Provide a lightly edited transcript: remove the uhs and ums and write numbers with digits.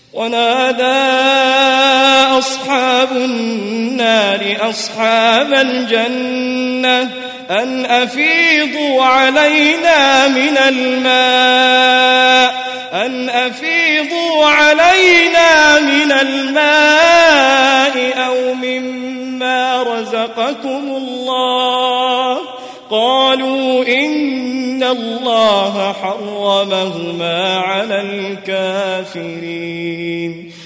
ونادى أصحاب النار أصحاب الجنة أن أفيضوا علينا من الماء أو مما رزقكم الله. قالوا إن الله حرمهما على الكافرين.